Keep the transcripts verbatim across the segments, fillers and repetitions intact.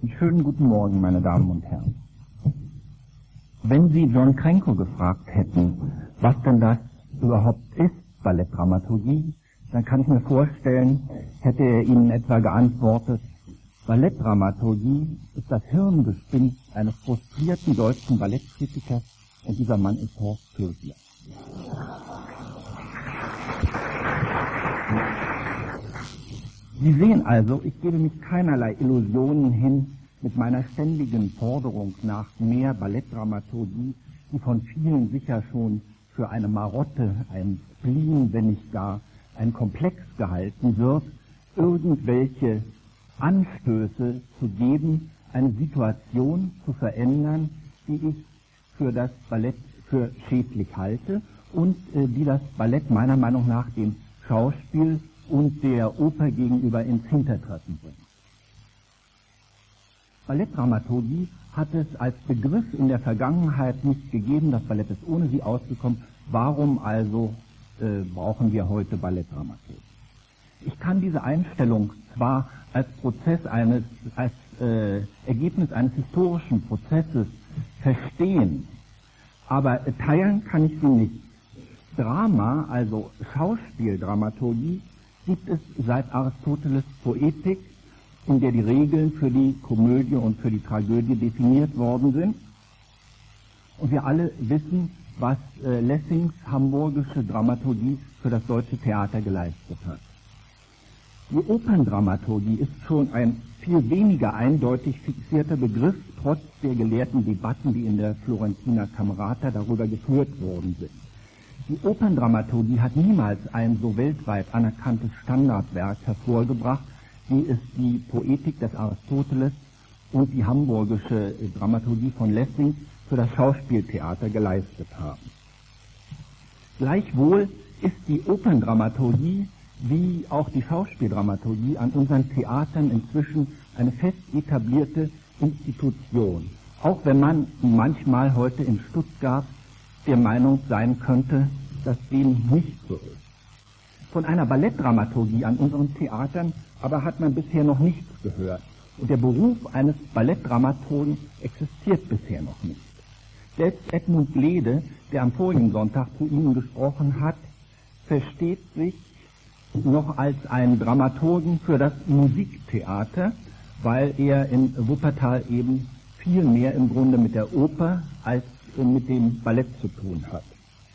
Schönen guten Morgen, meine Damen und Herren. Wenn Sie John Cranko gefragt hätten, was denn das überhaupt ist, Ballettdramaturgie, dann kann ich mir vorstellen, hätte er Ihnen etwa geantwortet, Ballettdramaturgie ist das Hirngespinst eines frustrierten deutschen Ballettkritikers und dieser Mann ist Horst Kösler. Sie sehen also, ich gebe mich keinerlei Illusionen hin mit meiner ständigen Forderung nach mehr Ballettdramaturgie, die von vielen sicher schon für eine Marotte, ein Spleen, wenn nicht gar ein Komplex gehalten wird, irgendwelche Anstöße zu geben, eine Situation zu verändern, die ich für das Ballett für schädlich halte und äh, die das Ballett meiner Meinung nach dem Schauspiel und der Oper gegenüber ins Hintertreffen bringt. Ballettdramaturgie hat es als Begriff in der Vergangenheit nicht gegeben, das Ballett ist ohne sie ausgekommen. Warum also äh, brauchen wir heute Ballettdramaturgie? Ich kann diese Einstellung zwar als Prozess eines, als äh, Ergebnis eines historischen Prozesses verstehen, aber äh, teilen kann ich sie nicht. Drama, also Schauspieldramaturgie, gibt es seit Aristoteles Poetik, in der die Regeln für die Komödie und für die Tragödie definiert worden sind. Und wir alle wissen, was äh, Lessings hamburgische Dramaturgie für das deutsche Theater geleistet hat. Die Operndramaturgie ist schon ein viel weniger eindeutig fixierter Begriff, trotz der gelehrten Debatten, die in der Florentiner Camerata darüber geführt worden sind. Die Operndramaturgie hat niemals ein so weltweit anerkanntes Standardwerk hervorgebracht, wie es die Poetik des Aristoteles und die hamburgische Dramaturgie von Lessing für das Schauspieltheater geleistet haben. Gleichwohl ist die Operndramaturgie wie auch die Schauspieldramaturgie an unseren Theatern inzwischen eine fest etablierte Institution, auch wenn man manchmal heute in Stuttgart der Meinung sein könnte, dass dem nicht so ist. Von einer Ballettdramaturgie an unseren Theatern aber hat man bisher noch nichts gehört. Und der Beruf eines Ballettdramaturgen existiert bisher noch nicht. Selbst Edmund Glede, der am vorigen Sonntag zu Ihnen gesprochen hat, versteht sich noch als ein Dramaturgen für das Musiktheater, weil er in Wuppertal eben viel mehr im Grunde mit der Oper als mit dem Ballett zu tun hat.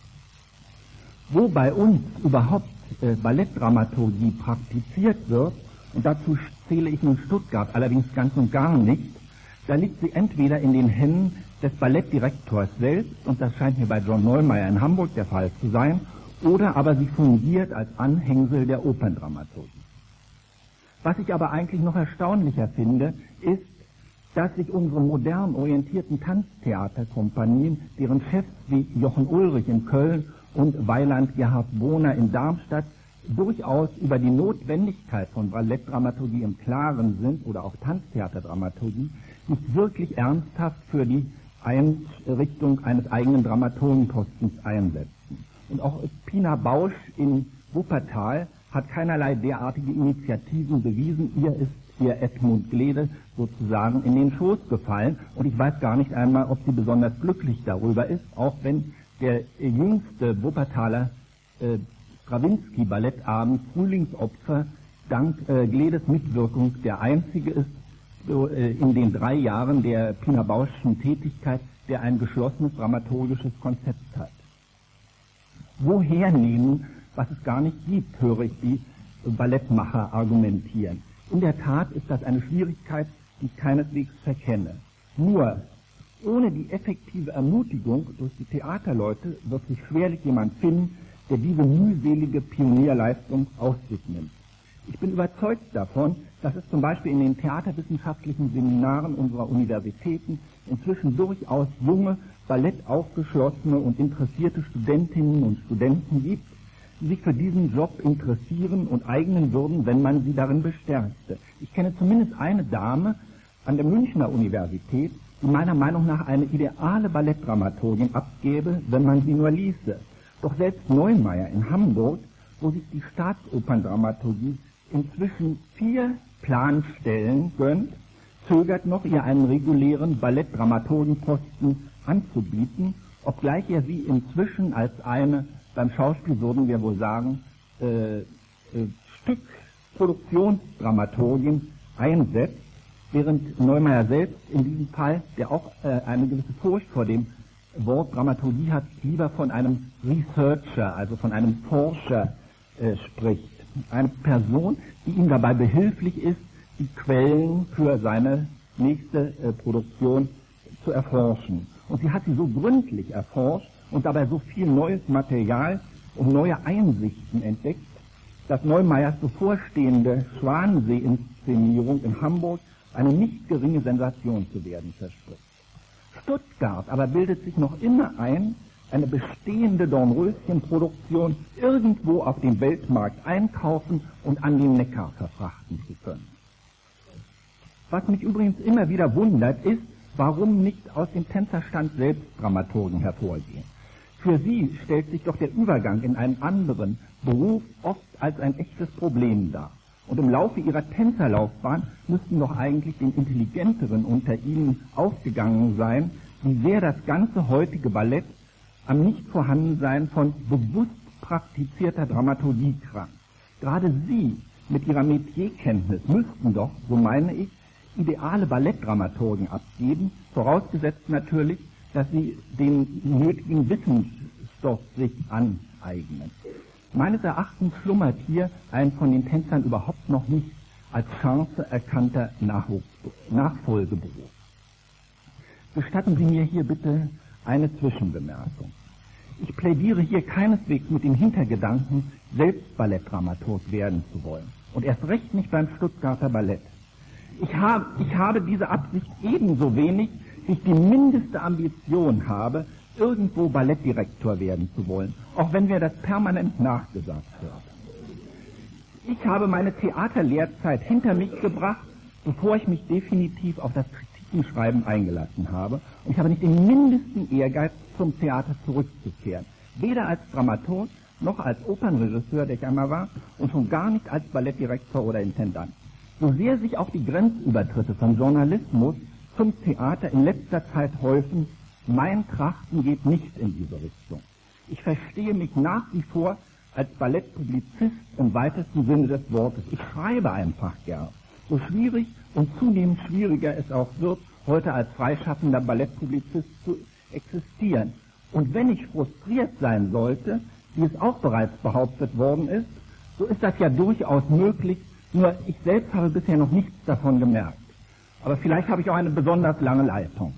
Wo bei uns überhaupt äh, Ballettdramaturgie praktiziert wird, und dazu zähle ich nun Stuttgart allerdings ganz und gar nicht, da liegt sie entweder in den Händen des Ballettdirektors selbst, und das scheint mir bei John Neumeier in Hamburg der Fall zu sein, oder aber sie fungiert als Anhängsel der Operndramaturgie. Was ich aber eigentlich noch erstaunlicher finde, ist, dass sich unsere modern orientierten Tanztheaterkompanien, deren Chefs wie Jochen Ulrich in Köln und Weiland Gerhard Bohner in Darmstadt durchaus über die Notwendigkeit von Ballettdramaturgie im Klaren sind oder auch Tanztheaterdramaturgie, nicht wirklich ernsthaft für die Einrichtung eines eigenen Dramaturgenpostens einsetzen. Und auch Pina Bausch in Wuppertal hat keinerlei derartige Initiativen bewiesen. Ihr ist ihr Edmund Glede sozusagen in den Schoß gefallen. Und ich weiß gar nicht einmal, ob sie besonders glücklich darüber ist, auch wenn der jüngste Wuppertaler äh, Stravinsky-Ballettabend Frühlingsopfer dank äh, Gledes Mitwirkung der einzige ist so, äh, in den drei Jahren der Pina Bausch'schen Tätigkeit, der ein geschlossenes dramaturgisches Konzept hat. Woher nehmen, was es gar nicht gibt, höre ich die Ballettmacher argumentieren. In der Tat ist das eine Schwierigkeit, die ich keineswegs verkenne. Nur ohne die effektive Ermutigung durch die Theaterleute wird sich schwerlich jemand finden, der diese mühselige Pionierleistung auf sich nimmt. Ich bin überzeugt davon, dass es zum Beispiel in den theaterwissenschaftlichen Seminaren unserer Universitäten inzwischen durchaus junge, ballettaufgeschlossene und interessierte Studentinnen und Studenten gibt, die sich für diesen Job interessieren und eignen würden, wenn man sie darin bestärkte. Ich kenne zumindest eine Dame an der Münchner Universität, die meiner Meinung nach eine ideale Ballettdramaturgin abgäbe, wenn man sie nur ließe. Doch selbst Neumeier in Hamburg, wo sich die Staatsoperndramaturgie inzwischen vier Planstellen gönnt, zögert noch, ihr einen regulären Ballettdramaturgenposten anzubieten, obgleich er sie inzwischen als eine, beim Schauspiel würden wir wohl sagen, äh, äh, Stückproduktionsdramaturgin einsetzt, während Neumeier selbst in diesem Fall, der auch äh, eine gewisse Furcht vor dem Wort Dramaturgie hat, lieber von einem Researcher, also von einem Forscher äh, spricht. Eine Person, die ihm dabei behilflich ist, die Quellen für seine nächste äh, Produktion zu erforschen. Und sie hat sie so gründlich erforscht und dabei so viel neues Material und neue Einsichten entdeckt, dass Neumeiers bevorstehende Schwanensee-Inszenierung in Hamburg eine nicht geringe Sensation zu werden verspricht. Stuttgart aber bildet sich noch immer ein, eine bestehende Dornröschen-Produktion irgendwo auf dem Weltmarkt einkaufen und an den Neckar verfrachten zu können. Was mich übrigens immer wieder wundert, ist, warum nicht aus dem Tänzerstand selbst Dramaturgen hervorgehen. Für sie stellt sich doch der Übergang in einen anderen Beruf oft als ein echtes Problem dar. Und im Laufe ihrer Tänzerlaufbahn müssten doch eigentlich den Intelligenteren unter ihnen aufgegangen sein, wie sehr das ganze heutige Ballett am Nichtvorhandensein von bewusst praktizierter Dramaturgie krankt. Gerade sie mit ihrer Metierkenntnis müssten doch, so meine ich, ideale Ballettdramaturgen abgeben, vorausgesetzt natürlich, dass sie den nötigen Wissensstoff sich aneignen. Meines Erachtens schlummert hier ein von den Tänzern überhaupt noch nicht als Chance erkannter Nachfolgeberuf. Gestatten Sie mir hier bitte eine Zwischenbemerkung. Ich plädiere hier keineswegs mit dem Hintergedanken, selbst Ballettdramaturg werden zu wollen. Und erst recht nicht beim Stuttgarter Ballett. Ich habe, ich habe diese Absicht ebenso wenig, wie ich die mindeste Ambition habe, irgendwo Ballettdirektor werden zu wollen, auch wenn mir das permanent nachgesagt wird. Ich habe meine Theaterlehrzeit hinter mich gebracht, bevor ich mich definitiv auf das Kritikenschreiben eingelassen habe. Und ich habe nicht den mindesten Ehrgeiz, zum Theater zurückzukehren. Weder als Dramaturg, noch als Opernregisseur, der ich einmal war, und schon gar nicht als Ballettdirektor oder Intendant. So sehr sich auch die Grenzübertritte von Journalismus zum Theater in letzter Zeit häufen, mein Trachten geht nicht in diese Richtung. Ich verstehe mich nach wie vor als Ballettpublizist im weitesten Sinne des Wortes. Ich schreibe einfach gern. So schwierig und zunehmend schwieriger es auch wird, heute als freischaffender Ballettpublizist zu existieren. Und wenn ich frustriert sein sollte, wie es auch bereits behauptet worden ist, so ist das ja durchaus möglich, nur ich selbst habe bisher noch nichts davon gemerkt. Aber vielleicht habe ich auch eine besonders lange Leitung.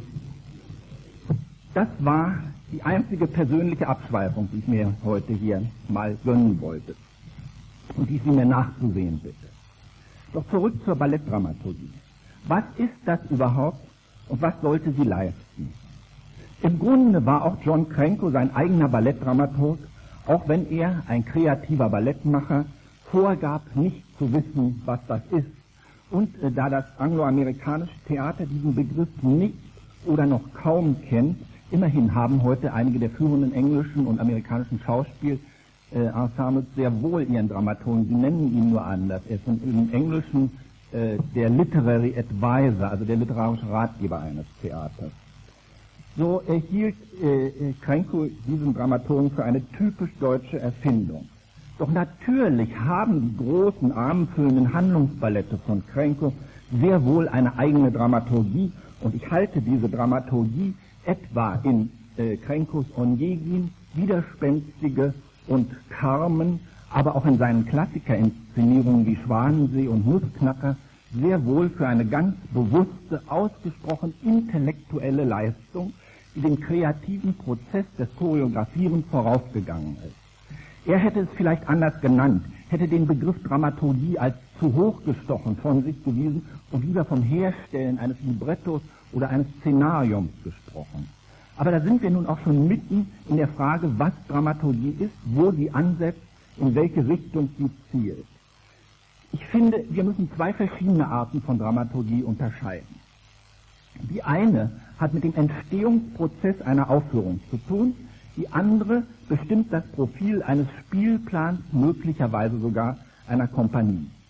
Das war die einzige persönliche Abschweifung, die ich mir heute hier mal gönnen wollte und die Sie mir nachzusehen bitte. Doch zurück zur Ballettdramaturgie. Was ist das überhaupt und was sollte sie leisten? Im Grunde war auch John Cranko sein eigener Ballettdramaturg, auch wenn er, ein kreativer Ballettmacher, vorgab, nicht zu wissen, was das ist. Und äh, da das angloamerikanische Theater diesen Begriff nicht oder noch kaum kennt, immerhin haben heute einige der führenden englischen und amerikanischen Schauspielensembles sehr wohl ihren Dramaturgen, sie nennen ihn nur anders. Er ist im Englischen äh, der Literary Advisor, also der literarische Ratgeber eines Theaters. So erhielt äh, Cranko diesen Dramaturgen für eine typisch deutsche Erfindung. Doch natürlich haben die großen, armenfüllenden Handlungsballette von Cranko sehr wohl eine eigene Dramaturgie, und ich halte diese Dramaturgie etwa in äh, Crankos Onegin, widerspenstige und Carmen, aber auch in seinen Klassikerinszenierungen wie Schwanensee und Nussknacker sehr wohl für eine ganz bewusste, ausgesprochen intellektuelle Leistung, die den kreativen Prozess des Choreografierens vorausgegangen ist. Er hätte es vielleicht anders genannt, hätte den Begriff Dramaturgie als zu hoch gestochen von sich gewiesen und lieber vom Herstellen eines Librettos oder eines Szenariums gesprochen. Aber da sind wir nun auch schon mitten in der Frage, was Dramaturgie ist, wo sie ansetzt, in welche Richtung sie zielt. Ich finde, wir müssen zwei verschiedene Arten von Dramaturgie unterscheiden. Die eine hat mit dem Entstehungsprozess einer Aufführung zu tun, die andere bestimmt das Profil eines Spielplans, möglicherweise sogar einer Kompanie.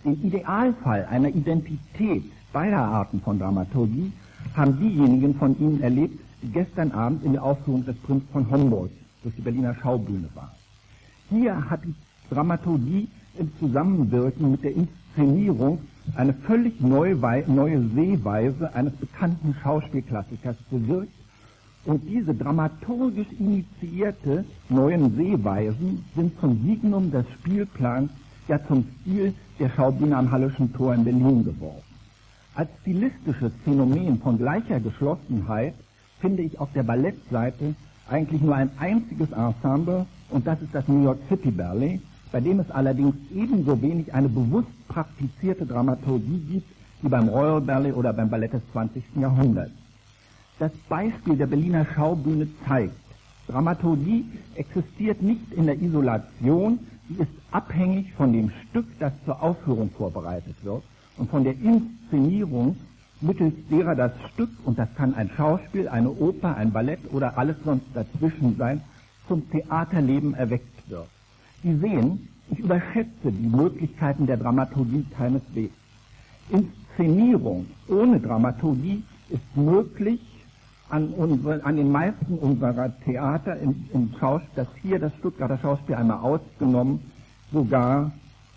Den Idealfall einer Identität beider Arten von Dramaturgie haben diejenigen von Ihnen erlebt, die gestern Abend in der Aufführung des Prinz von Homburg durch die Berliner Schaubühne waren. Hier hat die Dramaturgie im Zusammenwirken mit der Inszenierung eine völlig neue, neue Sehweise eines bekannten Schauspielklassikers bewirkt, und diese dramaturgisch initiierte neuen Sehweisen sind zum Signum des Spielplans, ja zum Stil der Schaubühne am Halleschen Tor in Berlin geworden. Als stilistisches Phänomen von gleicher Geschlossenheit finde ich auf der Ballettseite eigentlich nur ein einziges Ensemble, und das ist das New York City Ballet, bei dem es allerdings ebenso wenig eine bewusst praktizierte Dramaturgie gibt wie beim Royal Ballet oder beim Ballett des zwanzigsten Jahrhunderts. Das Beispiel der Berliner Schaubühne zeigt, Dramaturgie existiert nicht in der Isolation, sie ist abhängig von dem Stück, das zur Aufführung vorbereitet wird, und von der Inszenierung, mittels derer das Stück, und das kann ein Schauspiel, eine Oper, ein Ballett oder alles sonst dazwischen sein, zum Theaterleben erweckt wird. Sie sehen, ich überschätze die Möglichkeiten der Dramaturgie keineswegs. Inszenierung ohne Dramaturgie ist möglich an, unsere, an den meisten unserer Theater, im, im Schauspiel, das hier das Stuttgarter Schauspiel einmal ausgenommen, sogar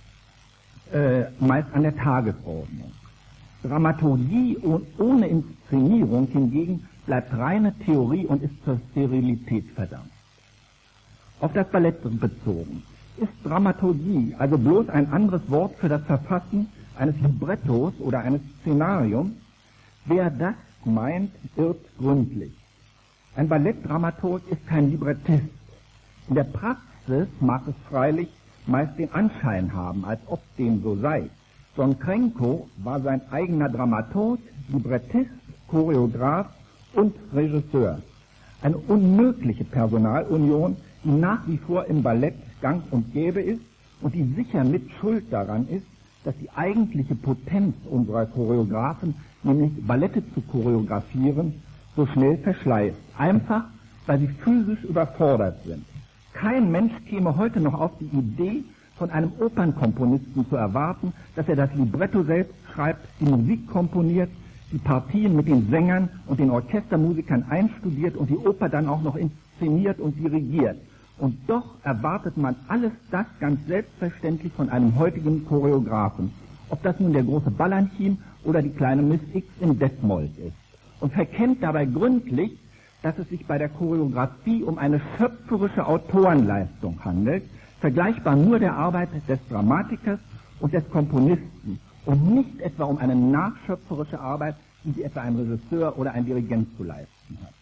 äh, meist an der Tagesordnung. Dramaturgie ohne Inszenierung hingegen bleibt reine Theorie und ist zur Sterilität verdammt. Auf das Ballett bezogen ist Dramaturgie also bloß ein anderes Wort für das Verfassen eines Librettos oder eines Szenariums. Wer das meint, irrt gründlich. Ein Ballettdramaturg ist kein Librettist. In der Praxis mag es freilich meist den Anschein haben, als ob dem so sei. Don Crenco war sein eigener Dramaturg, Librettist, Choreograf und Regisseur. Eine unmögliche Personalunion, die nach wie vor im Ballett gang und gäbe ist und die sicher mit Schuld daran ist, dass die eigentliche Potenz unserer Choreografen, nämlich Ballette zu choreografieren, so schnell verschleißt. Einfach, weil sie physisch überfordert sind. Kein Mensch käme heute noch auf die Idee, von einem Opernkomponisten zu erwarten, dass er das Libretto selbst schreibt, die Musik komponiert, die Partien mit den Sängern und den Orchestermusikern einstudiert und die Oper dann auch noch inszeniert und dirigiert. Und doch erwartet man alles das ganz selbstverständlich von einem heutigen Choreografen, ob das nun der große Balanchine oder die kleine Miss X in Detmold ist, und verkennt dabei gründlich, dass es sich bei der Choreografie um eine schöpferische Autorenleistung handelt, vergleichbar nur der Arbeit des Dramatikers und des Komponisten und nicht etwa um eine nachschöpferische Arbeit, wie sie etwa ein Regisseur oder ein Dirigent zu leisten hat.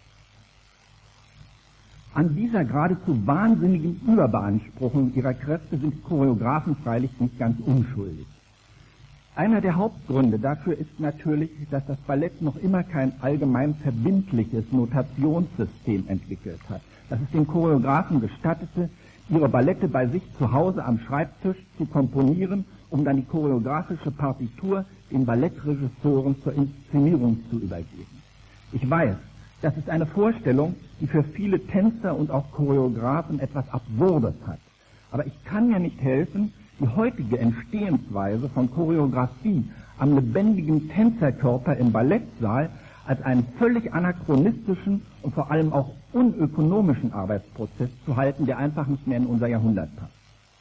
An dieser geradezu wahnsinnigen Überbeanspruchung ihrer Kräfte sind Choreografen freilich nicht ganz unschuldig. Einer der Hauptgründe dafür ist natürlich, dass das Ballett noch immer kein allgemein verbindliches Notationssystem entwickelt hat, das es den Choreografen gestattete, ihre Ballette bei sich zu Hause am Schreibtisch zu komponieren, um dann die choreografische Partitur den Ballettregisseuren zur Inszenierung zu übergeben. Ich weiß, das ist eine Vorstellung, die für viele Tänzer und auch Choreografen etwas Absurdes hat. Aber ich kann mir nicht helfen, die heutige Entstehensweise von Choreografie am lebendigen Tänzerkörper im Ballettsaal als einen völlig anachronistischen und vor allem auch unökonomischen Arbeitsprozess zu halten, der einfach nicht mehr in unser Jahrhundert passt.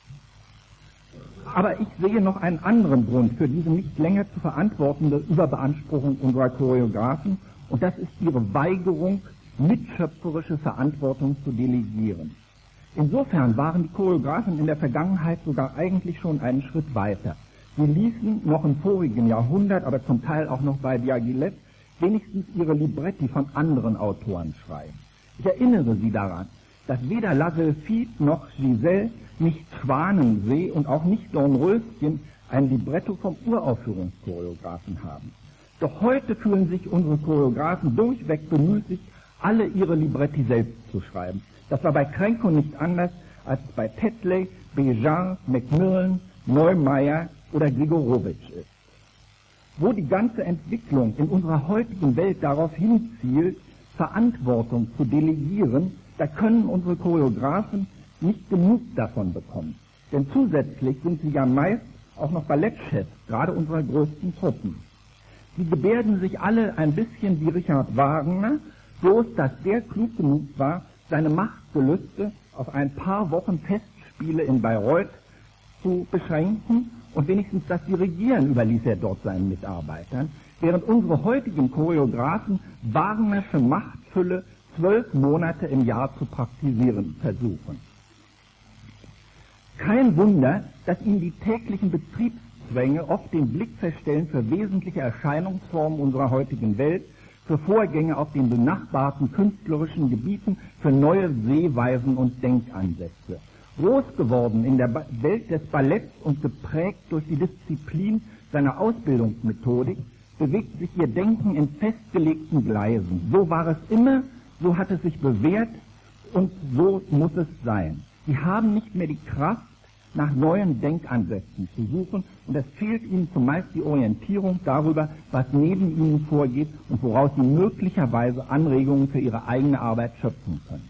Aber ich sehe noch einen anderen Grund für diese nicht länger zu verantwortende Überbeanspruchung unserer Choreografen, und das ist ihre Weigerung, mitschöpferische Verantwortung zu delegieren. Insofern waren die Choreografen in der Vergangenheit sogar eigentlich schon einen Schritt weiter. Sie ließen noch im vorigen Jahrhundert, aber zum Teil auch noch bei Diaghilev, wenigstens ihre Libretti von anderen Autoren schreiben. Ich erinnere Sie daran, dass weder La Sylphide noch Giselle, nicht Schwanensee und auch nicht Dornröschen ein Libretto vom Uraufführungschoreografen haben. Doch heute fühlen sich unsere Choreografen durchweg bemüßigt, alle ihre Libretti selbst zu schreiben. Das war bei Crenco nicht anders als bei Tetley, Béjart, Macmillan, Neumeier oder Grigorowitsch ist. Wo die ganze Entwicklung in unserer heutigen Welt darauf hinzielt, Verantwortung zu delegieren, da können unsere Choreografen nicht genug davon bekommen. Denn zusätzlich sind sie ja meist auch noch Ballettchefs, gerade unserer größten Truppen. Sie gebärden sich alle ein bisschen wie Richard Wagner, bloß dass der klug genug war, seine Machtgelüste auf ein paar Wochen Festspiele in Bayreuth zu beschränken, und wenigstens das Dirigieren überließ er dort seinen Mitarbeitern, während unsere heutigen Choreografen Wagnersche Machtfülle zwölf Monate im Jahr zu praktizieren versuchen. Kein Wunder, dass ihnen die täglichen Betriebszwänge oft den Blick verstellen für wesentliche Erscheinungsformen unserer heutigen Welt, für Vorgänge auf den benachbarten künstlerischen Gebieten, für neue Sehweisen und Denkansätze. Groß geworden in der Welt des Balletts und geprägt durch die Disziplin seiner Ausbildungsmethodik, bewegt sich ihr Denken in festgelegten Gleisen. So war es immer, so hat es sich bewährt und so muss es sein. Sie haben nicht mehr die Kraft, nach neuen Denkansätzen zu suchen, und es fehlt ihnen zumeist die Orientierung darüber, was neben ihnen vorgeht und woraus sie möglicherweise Anregungen für ihre eigene Arbeit schöpfen können.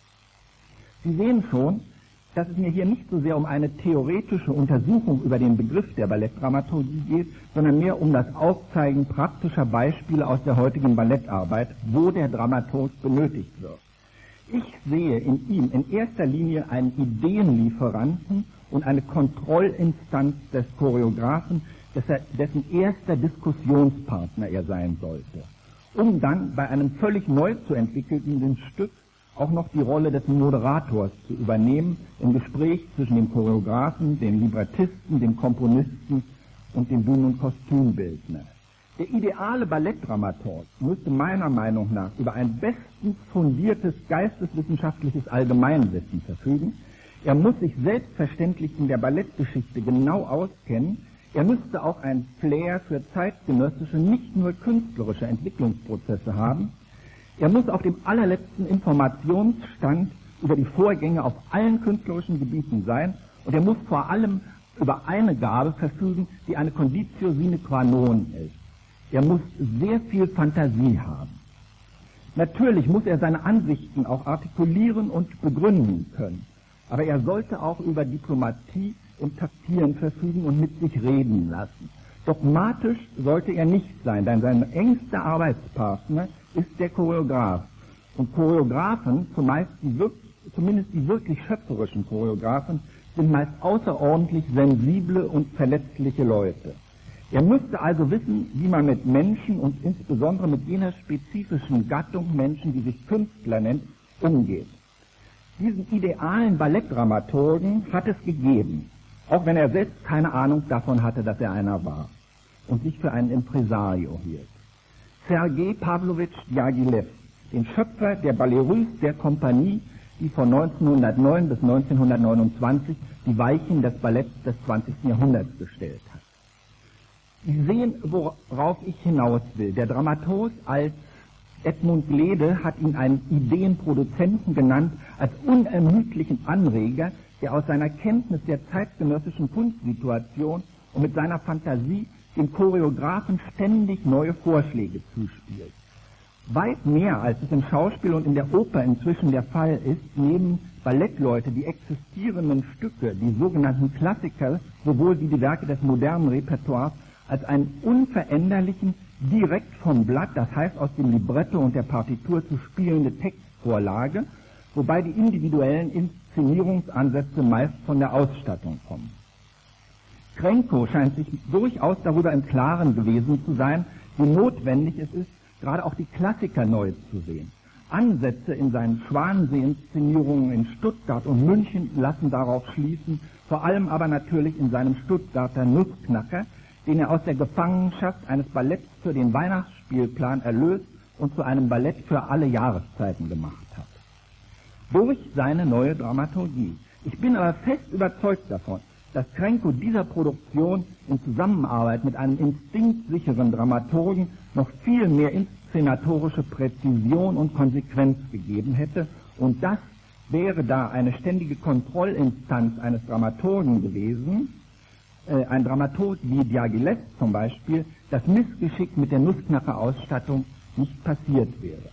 Sie sehen schon, dass es mir hier nicht so sehr um eine theoretische Untersuchung über den Begriff der Ballettdramaturgie geht, sondern mehr um das Aufzeigen praktischer Beispiele aus der heutigen Ballettarbeit, wo der Dramaturg benötigt wird. Ich sehe in ihm in erster Linie einen Ideenlieferanten und eine Kontrollinstanz des Choreografen, dessen erster Diskussionspartner er sein sollte, um dann bei einem völlig neu zu entwickelnden Stück auch noch die Rolle des Moderators zu übernehmen im Gespräch zwischen dem Choreografen, dem Librettisten, dem Komponisten und dem Bühnen- und Kostümbildner. Der ideale Ballettdramaturg müsste meiner Meinung nach über ein bestens fundiertes geisteswissenschaftliches Allgemeinwissen verfügen. Er muss sich selbstverständlich in der Ballettgeschichte genau auskennen. Er müsste auch ein Flair für zeitgenössische, nicht nur künstlerische Entwicklungsprozesse haben. Er muss auf dem allerletzten Informationsstand über die Vorgänge auf allen künstlerischen Gebieten sein, und er muss vor allem über eine Gabe verfügen, die eine Conditio sine qua non ist. Er muss sehr viel Fantasie haben. Natürlich muss er seine Ansichten auch artikulieren und begründen können, aber er sollte auch über Diplomatie und Taktieren verfügen und mit sich reden lassen. Dogmatisch sollte er nicht sein, denn sein engster Arbeitspartner ist der Choreograf. Und Choreografen, zumeist die wirk- zumindest die wirklich schöpferischen Choreografen, sind meist außerordentlich sensible und verletzliche Leute. Er müsste also wissen, wie man mit Menschen und insbesondere mit jener spezifischen Gattung Menschen, die sich Künstler nennt, umgeht. Diesen idealen Ballettdramaturgen hat es gegeben, auch wenn er selbst keine Ahnung davon hatte, dass er einer war und sich für einen Impresario hielt. Sergei Pawlowitsch Djagilev, den Schöpfer der Ballet der Kompanie, die von neunzehnhundertneun bis neunzehnhundertneunundzwanzig die Weichen des Balletts des zwanzigsten Jahrhunderts gestellt hat. Sie sehen, worauf ich hinaus will. Der Dramaturg als Edmund Lede hat ihn einen Ideenproduzenten genannt, als unermüdlichen Anreger, der aus seiner Kenntnis der zeitgenössischen Kunstsituation und mit seiner Fantasie dem Choreografen ständig neue Vorschläge zuspielt. Weit mehr, als es im Schauspiel und in der Oper inzwischen der Fall ist, nehmen Ballettleute die existierenden Stücke, die sogenannten Klassiker, sowohl wie die Werke des modernen Repertoires, als einen unveränderlichen, direkt vom Blatt, das heißt aus dem Libretto und der Partitur zu spielende Textvorlage, wobei die individuellen Inszenierungsansätze meist von der Ausstattung kommen. Krenko scheint sich durchaus darüber im Klaren gewesen zu sein, wie notwendig es ist, gerade auch die Klassiker neu zu sehen. Ansätze in seinen Schwanensee-Inszenierungen in Stuttgart und München lassen darauf schließen, vor allem aber natürlich in seinem Stuttgarter Nussknacker, den er aus der Gefangenschaft eines Balletts für den Weihnachtsspielplan erlöst und zu einem Ballett für alle Jahreszeiten gemacht hat. Durch seine neue Dramaturgie. Ich bin aber fest überzeugt davon, dass Krenko dieser Produktion in Zusammenarbeit mit einem instinktsicheren Dramaturgen noch viel mehr inszenatorische Präzision und Konsequenz gegeben hätte, und das wäre da eine ständige Kontrollinstanz eines Dramaturgen gewesen, äh, ein Dramaturg wie Djagilev zum Beispiel, das Missgeschick mit der Nussknacker-Ausstattung nicht passiert wäre.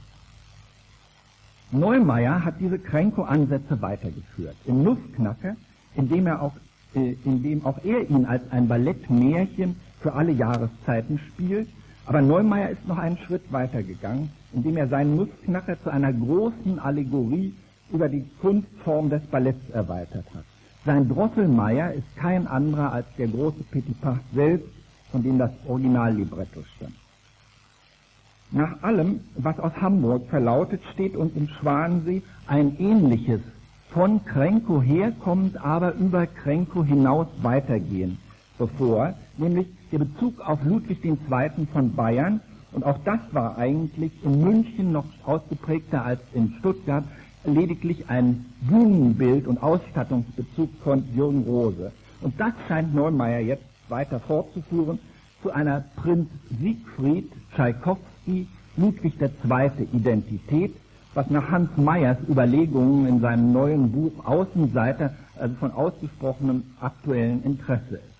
Neumeier hat diese Krenko-Ansätze weitergeführt. Im Nussknacker, indem er auch in dem auch er ihn als ein Ballettmärchen für alle Jahreszeiten spielt. Aber Neumeier ist noch einen Schritt weiter gegangen, indem er seinen Nussknacker zu einer großen Allegorie über die Kunstform des Balletts erweitert hat. Sein Drosselmeier ist kein anderer als der große Petipa selbst, von dem das Originallibretto stammt. Nach allem, was aus Hamburg verlautet, steht uns im Schwanensee ein ähnliches, von Kränkow herkommend, aber über Kränkow hinaus weitergehen bevor, nämlich der Bezug auf Ludwig der Zweite von Bayern, und auch das war eigentlich in München noch ausgeprägter als in Stuttgart, lediglich ein Bühnenbild und Ausstattungsbezug von Jürgen Rose. Und das scheint Neumeier jetzt weiter fortzuführen zu einer Prinz Siegfried, Tschaikowski, Ludwig der Zweite Identität, was nach Hans Meyers Überlegungen in seinem neuen Buch Außenseiter, also von ausgesprochenem aktuellen Interesse ist.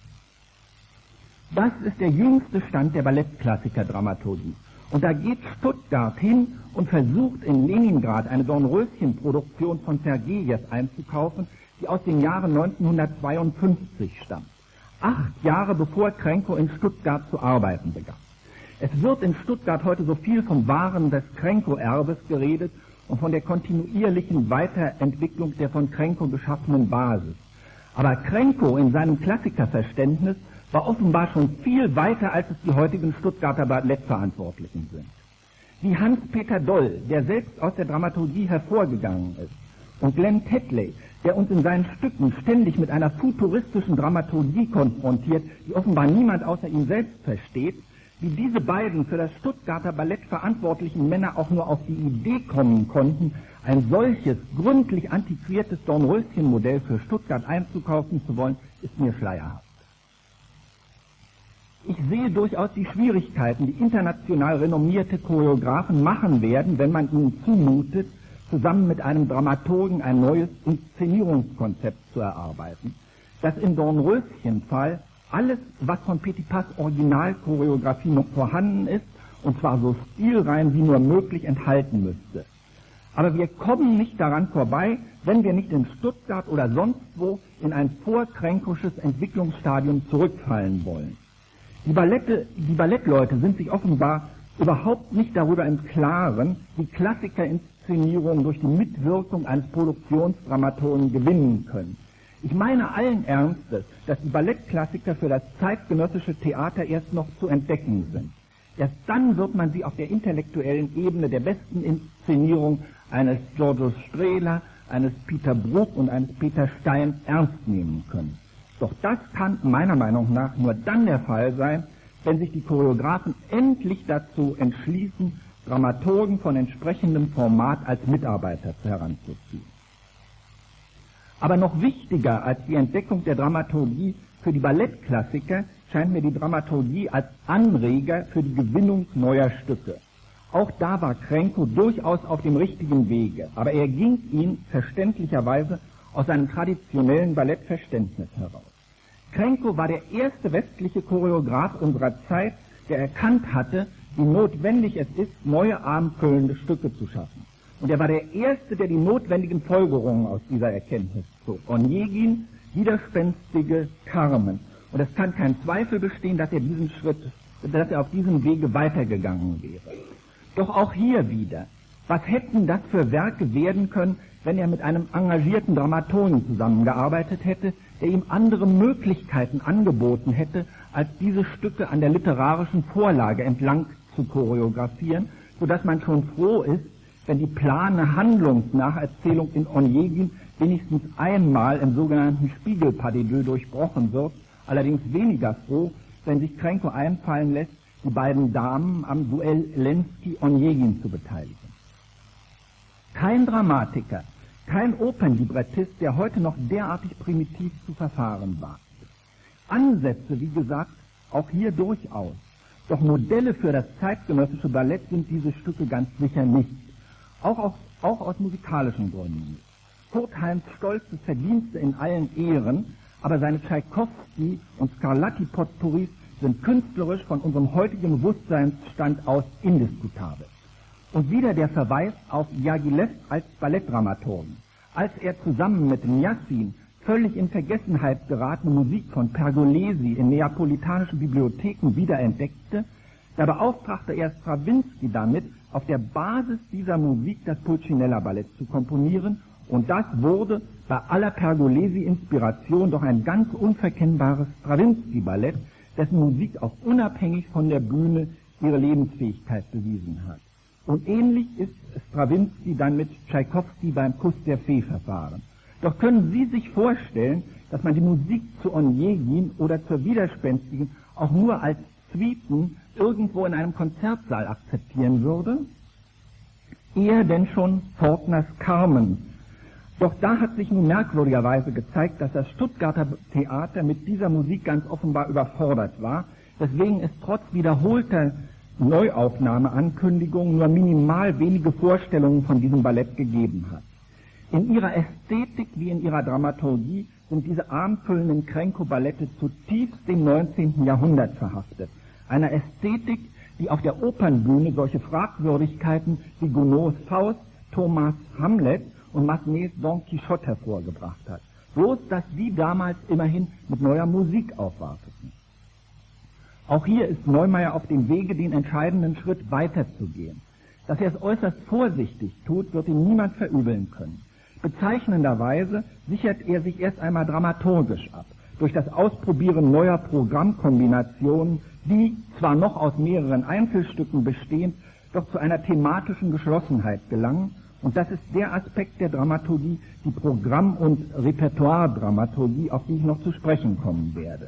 Das ist der jüngste Stand der Ballettklassiker-Dramaturgie. Und da geht Stuttgart hin und versucht in Leningrad eine Dornröschen-Produktion von Sergejew einzukaufen, die aus dem Jahre neunzehnhundertzweiundfünfzig stammt. Acht Jahre bevor Kränkow in Stuttgart zu arbeiten begann. Es wird in Stuttgart heute so viel vom Wahren des Kränkow-Erbes geredet und von der kontinuierlichen Weiterentwicklung der von Kränkow geschaffenen Basis. Aber Kränkow in seinem Klassikerverständnis war offenbar schon viel weiter, als es die heutigen Stuttgarter Ballettverantwortlichen sind. Wie Hans-Peter Doll, der selbst aus der Dramaturgie hervorgegangen ist, und Glenn Tetley, der uns in seinen Stücken ständig mit einer futuristischen Dramaturgie konfrontiert, die offenbar niemand außer ihm selbst versteht, wie diese beiden für das Stuttgarter Ballett verantwortlichen Männer auch nur auf die Idee kommen konnten, ein solches gründlich antiquiertes Dornröschen-Modell für Stuttgart einzukaufen zu wollen, ist mir schleierhaft. Ich sehe durchaus die Schwierigkeiten, die international renommierte Choreografen machen werden, wenn man ihnen zumutet, zusammen mit einem Dramaturgen ein neues Inszenierungskonzept zu erarbeiten, das im Dornröschen-Fall alles, was von Petipas Originalchoreografie noch vorhanden ist, und zwar so stilrein wie nur möglich, enthalten müsste. Aber wir kommen nicht daran vorbei, wenn wir nicht in Stuttgart oder sonst wo in ein vorkränkowsches Entwicklungsstadium zurückfallen wollen. Die, Ballette, die Ballettleute sind sich offenbar überhaupt nicht darüber im Klaren, wie Klassikerinszenierungen durch die Mitwirkung eines Produktionsdramaturgen gewinnen können. Ich meine allen Ernstes, dass die Ballettklassiker für das zeitgenössische Theater erst noch zu entdecken sind. Erst dann wird man sie auf der intellektuellen Ebene der besten Inszenierung eines Giorgio Strehler, eines Peter Bruck und eines Peter Stein ernst nehmen können. Doch das kann meiner Meinung nach nur dann der Fall sein, wenn sich die Choreografen endlich dazu entschließen, Dramaturgen von entsprechendem Format als Mitarbeiter heranzuziehen. Aber noch wichtiger als die Entdeckung der Dramaturgie für die Ballettklassiker scheint mir die Dramaturgie als Anreger für die Gewinnung neuer Stücke. Auch da war Kränkow durchaus auf dem richtigen Wege, aber er ging ihn verständlicherweise aus seinem traditionellen Ballettverständnis heraus. Kränkow war der erste westliche Choreograf unserer Zeit, der erkannt hatte, wie notwendig es ist, neue abendfüllende Stücke zu schaffen. Und er war der Erste, der die notwendigen Folgerungen aus dieser Erkenntnis zog. Onegin, widerspenstige Carmen. Und es kann kein Zweifel bestehen, dass er diesen Schritt, dass er auf diesem Wege weitergegangen wäre. Doch auch hier wieder, was hätten das für Werke werden können, wenn er mit einem engagierten Dramaturgen zusammengearbeitet hätte, der ihm andere Möglichkeiten angeboten hätte, als diese Stücke an der literarischen Vorlage entlang zu choreografieren, sodass man schon froh ist, wenn die plane Handlungsnacherzählung in Onegin wenigstens einmal im sogenannten Spiegelpas de deux durchbrochen wird, allerdings weniger froh, wenn sich Kränkow einfallen lässt, die beiden Damen am Duell Lenski-Onegin zu beteiligen. Kein Dramatiker, kein Opernlibrettist, der heute noch derartig primitiv zu verfahren wagt. Ansätze, wie gesagt, auch hier durchaus. Doch Modelle für das zeitgenössische Ballett sind diese Stücke ganz sicher nicht. Auch aus, auch aus musikalischen Gründen. Kurtheims stolze Verdienste in allen Ehren, aber seine Tschaikowski- und Scarlatti-Potpourris sind künstlerisch von unserem heutigen Bewusstseinsstand aus indiskutabel. Und wieder der Verweis auf Diaghilev als Ballettdramaturgen. Als er zusammen mit Nyassin völlig in Vergessenheit geratene Musik von Pergolesi in neapolitanischen Bibliotheken wiederentdeckte, da beauftragte er Strawinsky damit, auf der Basis dieser Musik das Pulcinella-Ballett zu komponieren, und das wurde bei aller Pergolesi-Inspiration doch ein ganz unverkennbares Strawinsky-Ballett, dessen Musik auch unabhängig von der Bühne ihre Lebensfähigkeit bewiesen hat. Und ähnlich ist Strawinsky dann mit Tschaikowski beim Kuss der Fee verfahren. Doch können Sie sich vorstellen, dass man die Musik zu Onegin oder zur Widerspenstigen auch nur als Suiten irgendwo in einem Konzertsaal akzeptieren würde? Eher denn schon Faulkners Carmen. Doch da hat sich nun merkwürdigerweise gezeigt, dass das Stuttgarter Theater mit dieser Musik ganz offenbar überfordert war, weswegen es trotz wiederholter Neuaufnahmeankündigungen nur minimal wenige Vorstellungen von diesem Ballett gegeben hat. In ihrer Ästhetik wie in ihrer Dramaturgie sind diese abendfüllenden Krenko-Ballette zutiefst dem neunzehnten Jahrhundert verhaftet. Einer Ästhetik, die auf der Opernbühne solche Fragwürdigkeiten wie Gounods Faust, Thomas Hamlet und Massenets Don Quixote hervorgebracht hat. Bloß, dass die damals immerhin mit neuer Musik aufwarteten. Auch hier ist Neumeier auf dem Wege, den entscheidenden Schritt weiterzugehen. Dass er es äußerst vorsichtig tut, wird ihm niemand verübeln können. Bezeichnenderweise sichert er sich erst einmal dramaturgisch ab, durch das Ausprobieren neuer Programmkombinationen, die, zwar noch aus mehreren Einzelstücken bestehend, doch zu einer thematischen Geschlossenheit gelangen. Und das ist der Aspekt der Dramaturgie, die Programm- und Repertoire-Dramaturgie, auf die ich noch zu sprechen kommen werde.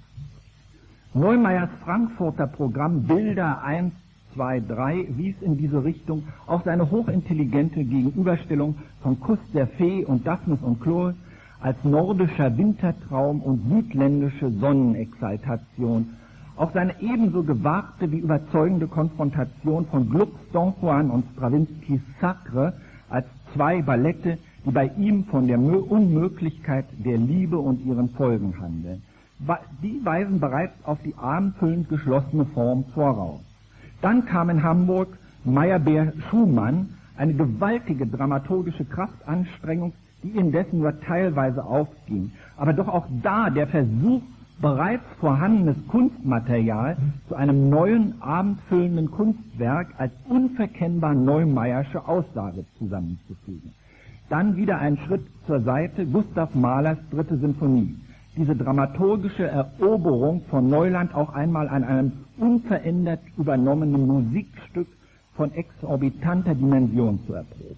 Neumeyers Frankfurter Programm Bilder eins, zwei, drei wies in diese Richtung auch seine hochintelligente Gegenüberstellung von Kuss der Fee und Daphnis und Chloe als nordischer Wintertraum und südländische Sonnenexaltation, auch seine ebenso gewagte wie überzeugende Konfrontation von Glucks Don Juan und Strawinskys Sacre als zwei Ballette, die bei ihm von der Unmöglichkeit der Liebe und ihren Folgen handeln. Die weisen bereits auf die abendfüllend geschlossene Form voraus. Dann kam in Hamburg Meyerbeer-Schumann, eine gewaltige dramaturgische Kraftanstrengung, die indessen nur teilweise aufging. Aber doch auch da der Versuch, bereits vorhandenes Kunstmaterial zu einem neuen, abendfüllenden Kunstwerk als unverkennbar neumeyersche Aussage zusammenzufügen. Dann wieder ein Schritt zur Seite, Gustav Mahlers dritte Sinfonie. Diese dramaturgische Eroberung von Neuland auch einmal an einem unverändert übernommenen Musikstück von exorbitanter Dimension zu erproben.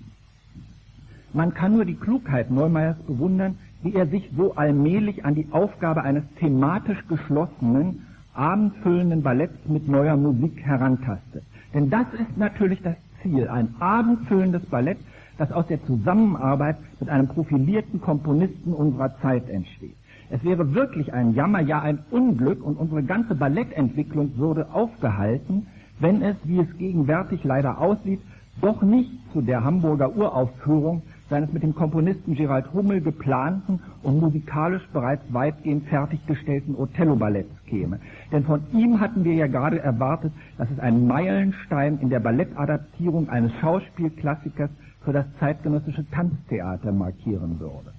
Man kann nur die Klugheit Neumeyers bewundern, wie er sich so allmählich an die Aufgabe eines thematisch geschlossenen, abendfüllenden Balletts mit neuer Musik herantastet. Denn das ist natürlich das Ziel, ein abendfüllendes Ballett, das aus der Zusammenarbeit mit einem profilierten Komponisten unserer Zeit entsteht. Es wäre wirklich ein Jammer, ja ein Unglück, und unsere ganze Ballettentwicklung würde aufgehalten, wenn es, wie es gegenwärtig leider aussieht, doch nicht zu der Hamburger Uraufführung seines mit dem Komponisten Gerald Hummel geplanten und musikalisch bereits weitgehend fertiggestellten Othello-Balletts käme. Denn von ihm hatten wir ja gerade erwartet, dass es einen Meilenstein in der Ballettadaptierung eines Schauspielklassikers für das zeitgenössische Tanztheater markieren würde.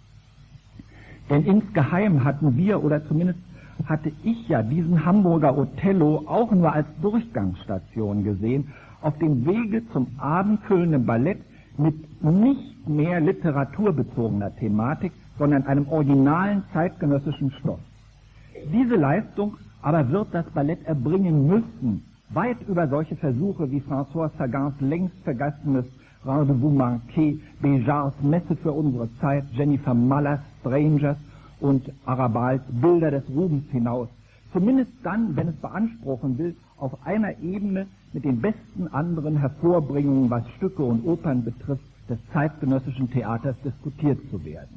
Denn insgeheim hatten wir, oder zumindest hatte ich ja diesen Hamburger Othello auch nur als Durchgangsstation gesehen, auf dem Wege zum abendfüllenden Ballett mit nicht mehr literaturbezogener Thematik, sondern einem originalen zeitgenössischen Stoff. Diese Leistung aber wird das Ballett erbringen müssen, weit über solche Versuche wie François Sagans längst vergessenes Rendezvous manqué, Béjards Messe für unsere Zeit, Jennifer Mullers Strangers und Arabals Bilder des Rubens hinaus. Zumindest dann, wenn es beanspruchen will, auf einer Ebene mit den besten anderen Hervorbringungen, was Stücke und Opern betrifft, des zeitgenössischen Theaters diskutiert zu werden.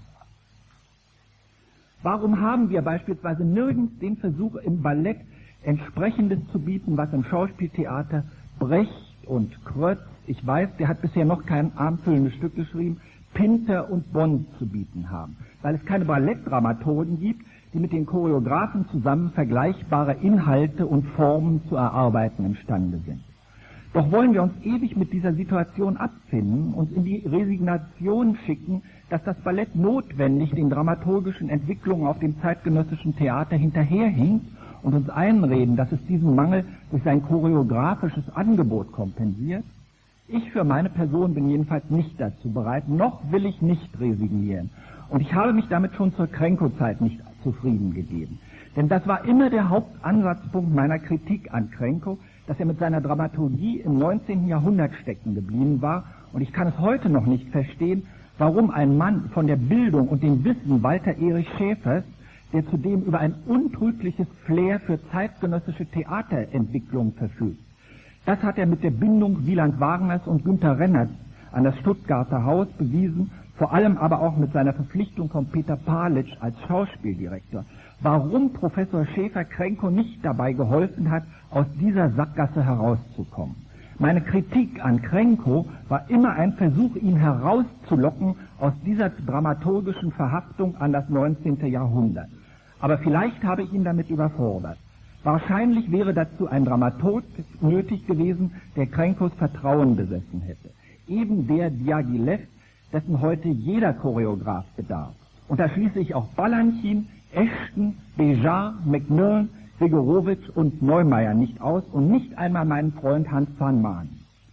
Warum haben wir beispielsweise nirgends den Versuch im Ballett Entsprechendes zu bieten, was im Schauspieltheater Brecht und Krötz, ich weiß, der hat bisher noch kein abendfüllendes Stück geschrieben, Pinter und Bond zu bieten haben, weil es keine Ballettdramaturgen gibt, die mit den Choreografen zusammen vergleichbare Inhalte und Formen zu erarbeiten imstande sind. Doch wollen wir uns ewig mit dieser Situation abfinden, uns in die Resignation schicken, dass das Ballett notwendig den dramaturgischen Entwicklungen auf dem zeitgenössischen Theater hinterherhinkt und uns einreden, dass es diesen Mangel durch sein choreografisches Angebot kompensiert? Ich für meine Person bin jedenfalls nicht dazu bereit, noch will ich nicht resignieren. Und ich habe mich damit schon zur Krenko-Zeit nicht zufrieden gegeben. Denn das war immer der Hauptansatzpunkt meiner Kritik an Krenko, dass er mit seiner Dramaturgie im neunzehnten Jahrhundert stecken geblieben war. Und ich kann es heute noch nicht verstehen, warum ein Mann von der Bildung und dem Wissen Walter Erich Schäfers, der zudem über ein untrügliches Flair für zeitgenössische Theaterentwicklung verfügt. Das hat er mit der Bindung Wieland Wagners und Günter Rennerts an das Stuttgarter Haus bewiesen, vor allem aber auch mit seiner Verpflichtung von Peter Palitsch als Schauspieldirektor. Warum Professor Schäfer Krenko nicht dabei geholfen hat, aus dieser Sackgasse herauszukommen. Meine Kritik an Krenko war immer ein Versuch, ihn herauszulocken aus dieser dramaturgischen Verhaftung an das neunzehnte Jahrhundert. Aber vielleicht habe ich ihn damit überfordert. Wahrscheinlich wäre dazu ein Dramaturg nötig gewesen, der Krenkos Vertrauen besessen hätte. Eben der Diaghilev, dessen heute jeder Choreograf bedarf. Und da schließe ich auch Balanchine, Ashton, Béjart, McMillan, Grigorowitsch und Neumeier nicht aus und nicht einmal meinen Freund Hans van Maan.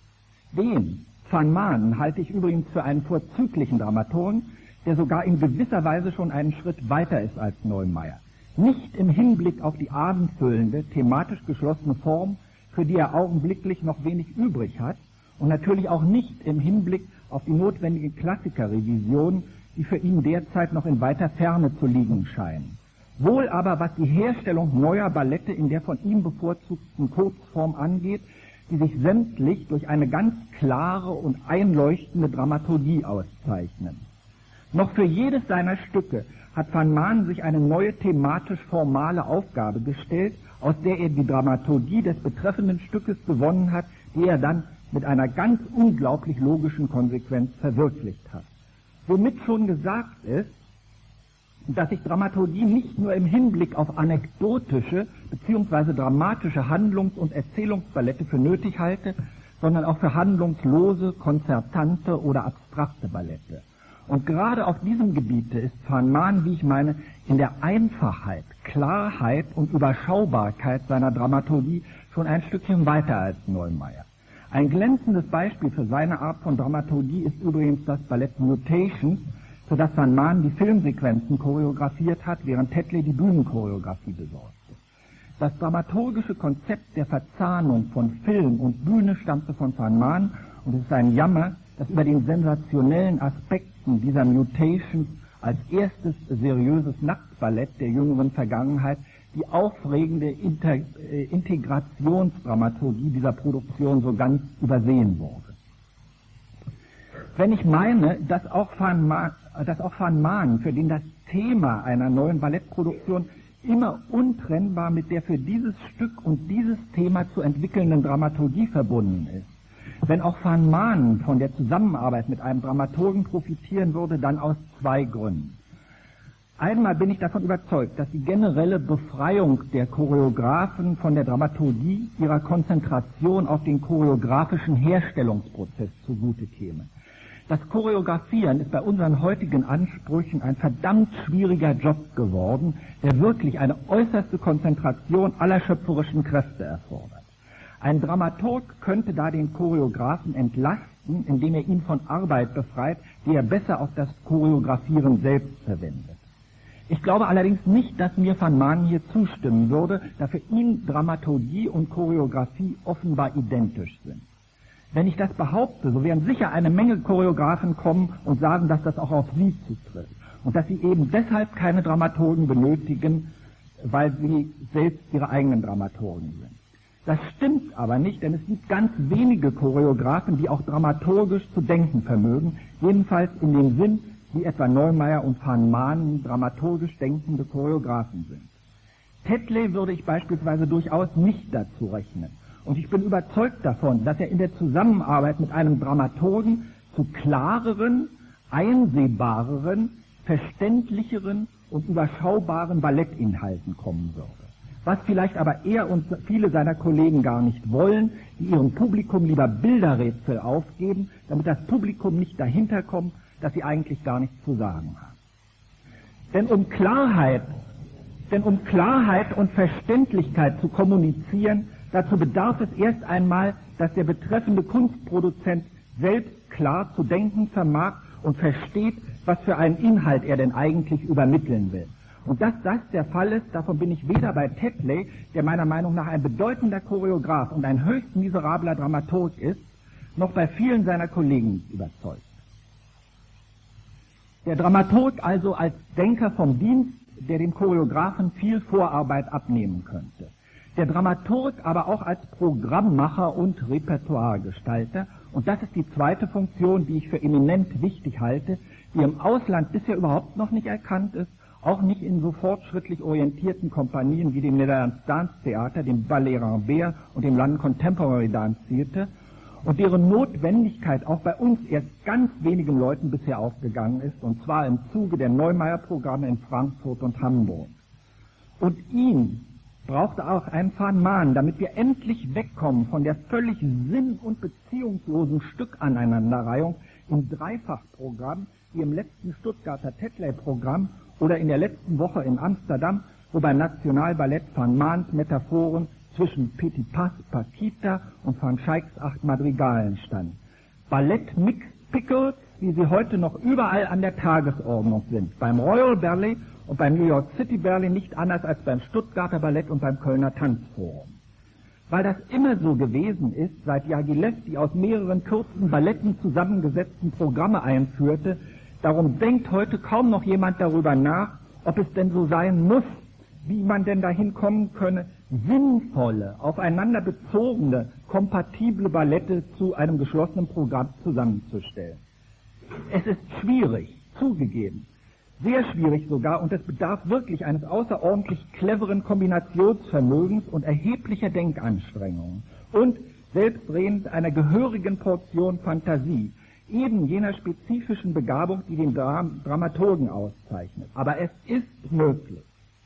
Den, van Maan, halte ich übrigens für einen vorzüglichen Dramaturgen, der sogar in gewisser Weise schon einen Schritt weiter ist als Neumeier. Nicht im Hinblick auf die abendfüllende, thematisch geschlossene Form, für die er augenblicklich noch wenig übrig hat, und natürlich auch nicht im Hinblick auf die notwendige Klassikerrevision, die für ihn derzeit noch in weiter Ferne zu liegen scheinen. Wohl aber, was die Herstellung neuer Ballette in der von ihm bevorzugten Kurzform angeht, die sich sämtlich durch eine ganz klare und einleuchtende Dramaturgie auszeichnen. Noch für jedes seiner Stücke hat van Maan sich eine neue thematisch formale Aufgabe gestellt, aus der er die Dramaturgie des betreffenden Stückes gewonnen hat, die er dann mit einer ganz unglaublich logischen Konsequenz verwirklicht hat. Womit schon gesagt ist, dass ich Dramaturgie nicht nur im Hinblick auf anekdotische bzw. dramatische Handlungs- und Erzählungsballette für nötig halte, sondern auch für handlungslose, konzertante oder abstrakte Ballette. Und gerade auf diesem Gebiete ist van Maan, wie ich meine, in der Einfachheit, Klarheit und Überschaubarkeit seiner Dramaturgie schon ein Stückchen weiter als Neumeier. Ein glänzendes Beispiel für seine Art von Dramaturgie ist übrigens das Ballett Mutations, für das van Maan die Filmsequenzen choreografiert hat, während Tetley die Bühnenchoreografie besorgte. Das dramaturgische Konzept der Verzahnung von Film und Bühne stammte von van Maan, und es ist ein Jammer, dass über den sensationellen Aspekten dieser Mutations als erstes seriöses Nacktballett der jüngeren Vergangenheit die aufregende Inter äh, Integrationsdramaturgie dieser Produktion so ganz übersehen wurde. Wenn ich meine, dass auch Van Maan, dass auch Van Maan, für den das Thema einer neuen Ballettproduktion immer untrennbar mit der für dieses Stück und dieses Thema zu entwickelnden Dramaturgie verbunden ist, wenn auch Van Maan von der Zusammenarbeit mit einem Dramaturgen profitieren würde, dann aus zwei Gründen. Einmal bin ich davon überzeugt, dass die generelle Befreiung der Choreografen von der Dramaturgie ihrer Konzentration auf den choreografischen Herstellungsprozess zugute käme. Das Choreografieren ist bei unseren heutigen Ansprüchen ein verdammt schwieriger Job geworden, der wirklich eine äußerste Konzentration aller schöpferischen Kräfte erfordert. Ein Dramaturg könnte da den Choreografen entlasten, indem er ihn von Arbeit befreit, die er besser auf das Choreografieren selbst verwendet. Ich glaube allerdings nicht, dass mir Van Maan hier zustimmen würde, da für ihn Dramaturgie und Choreografie offenbar identisch sind. Wenn ich das behaupte, so werden sicher eine Menge Choreografen kommen und sagen, dass das auch auf sie zutrifft und dass sie eben deshalb keine Dramaturgen benötigen, weil sie selbst ihre eigenen Dramaturgen sind. Das stimmt aber nicht, denn es gibt ganz wenige Choreografen, die auch dramaturgisch zu denken vermögen, jedenfalls in dem Sinn, wie etwa Neumeier und Van Maan dramaturgisch denkende Choreografen sind. Tetley würde ich beispielsweise durchaus nicht dazu rechnen. Und ich bin überzeugt davon, dass er in der Zusammenarbeit mit einem Dramaturgen zu klareren, einsehbareren, verständlicheren und überschaubaren Ballettinhalten kommen würde. was vielleicht aber er und viele seiner Kollegen gar nicht wollen, die ihrem Publikum lieber Bilderrätsel aufgeben, damit das Publikum nicht dahinter kommt, dass sie eigentlich gar nichts zu sagen haben. Denn um Klarheit, denn um Klarheit und Verständlichkeit zu kommunizieren, dazu bedarf es erst einmal, dass der betreffende Kunstproduzent selbst klar zu denken vermag und versteht, was für einen Inhalt er denn eigentlich übermitteln will. Und dass das der Fall ist, davon bin ich weder bei Tetley, der meiner Meinung nach ein bedeutender Choreograf und ein höchst miserabler Dramaturg ist, noch bei vielen seiner Kollegen überzeugt. Der Dramaturg also als Denker vom Dienst, der dem Choreografen viel Vorarbeit abnehmen könnte. Der Dramaturg aber auch als Programmmacher und Repertoiregestalter. Und das ist die zweite Funktion, die ich für eminent wichtig halte, die im Ausland bisher überhaupt noch nicht erkannt ist, auch nicht in so fortschrittlich orientierten Kompanien wie dem Netherlands Dance Theater, dem Ballet Rambert und dem London Contemporary Dance Theater, und deren Notwendigkeit auch bei uns erst ganz wenigen Leuten bisher aufgegangen ist, und zwar im Zuge der Neumeier-Programme in Frankfurt und Hamburg. Und ihn brauchte auch ein Fahnemann, damit wir endlich wegkommen von der völlig sinn- und beziehungslosen Stückaneinanderreihung im Dreifachprogramm, wie im letzten Stuttgarter Tetley-Programm oder in der letzten Woche in Amsterdam, wo beim Nationalballett Fahnemans Metaphoren zwischen Petipas Paquita und Van Schaiks acht Madrigalen stand. Ballett Mixed Pickles, wie sie heute noch überall an der Tagesordnung sind. Beim Royal Ballet und beim New York City Ballet nicht anders als beim Stuttgarter Ballett und beim Kölner Tanzforum. Weil das immer so gewesen ist, seit Diaghilev die aus mehreren kurzen Balletten zusammengesetzten Programme einführte, darum denkt heute kaum noch jemand darüber nach, ob es denn so sein muss, wie man denn dahin kommen könne, sinnvolle, aufeinander bezogene, kompatible Ballette zu einem geschlossenen Programm zusammenzustellen. Es ist schwierig, zugegeben, sehr schwierig sogar, und es bedarf wirklich eines außerordentlich cleveren Kombinationsvermögens und erheblicher Denkanstrengungen und selbstredend einer gehörigen Portion Fantasie, eben jener spezifischen Begabung, die den Dram- Dramaturgen auszeichnet. Aber es ist möglich.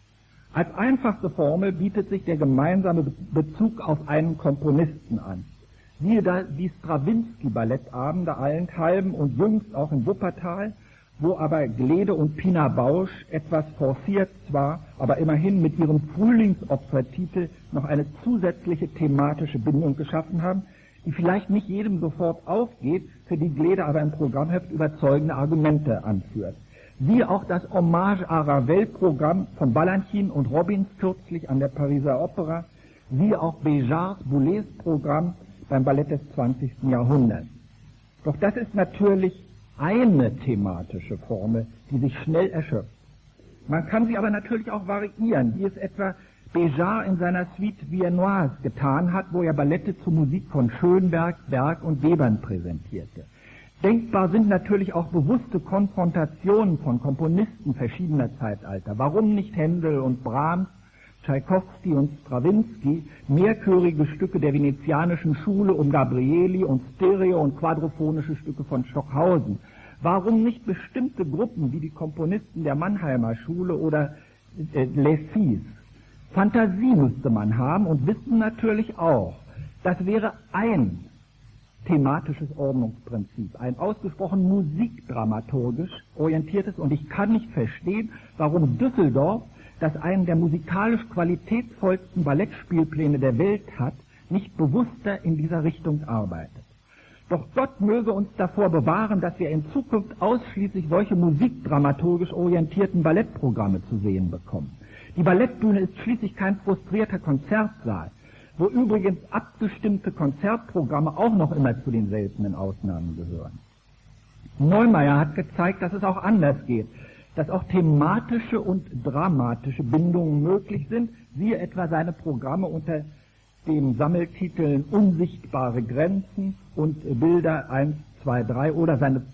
Als einfachste Formel bietet sich der gemeinsame Bezug auf einen Komponisten an. Siehe da die Strawinsky-Ballettabende allenthalben und jüngst auch in Wuppertal, wo aber Glede und Pina Bausch etwas forciert zwar, aber immerhin mit ihrem Frühlingsopfertitel noch eine zusätzliche thematische Bindung geschaffen haben, die vielleicht nicht jedem sofort aufgeht, für die Glede aber im Programmheft überzeugende Argumente anführt. Siehe auch das Hommage à Ravel-Programm von Balanchine und Robbins kürzlich an der Pariser Opera, siehe auch Béjards Boulez-Programm beim Ballett des zwanzigsten Jahrhunderts. Doch das ist natürlich eine thematische Formel, die sich schnell erschöpft. Man kann sie aber natürlich auch variieren, wie es etwa Béjart in seiner Suite Viennoise getan hat, wo er Ballette zur Musik von Schönberg, Berg und Webern präsentierte. Denkbar sind natürlich auch bewusste Konfrontationen von Komponisten verschiedener Zeitalter. Warum nicht Händel und Brahms, Tschaikowski und Strawinsky, mehrchörige Stücke der venezianischen Schule um Gabrieli und Stereo- und quadrophonische Stücke von Stockhausen? Warum nicht bestimmte Gruppen wie die Komponisten der Mannheimer Schule oder äh, Les Six? Fantasie müsste man haben und wissen natürlich auch, das wäre ein thematisches Ordnungsprinzip, ein ausgesprochen musikdramaturgisch orientiertes, und ich kann nicht verstehen, warum Düsseldorf, das einen der musikalisch qualitätsvollsten Ballettspielpläne der Welt hat, nicht bewusster in dieser Richtung arbeitet. Doch Gott möge uns davor bewahren, dass wir in Zukunft ausschließlich solche musikdramaturgisch orientierten Ballettprogramme zu sehen bekommen. Die Ballettbühne ist schließlich kein frustrierter Konzertsaal, wo übrigens abgestimmte Konzertprogramme auch noch immer zu den seltenen Ausnahmen gehören. Neumeier hat gezeigt, dass es auch anders geht, dass auch thematische und dramatische Bindungen möglich sind, siehe etwa seine Programme unter dem Sammeltiteln Unsichtbare Grenzen und Bilder eins, zwei, drei oder seine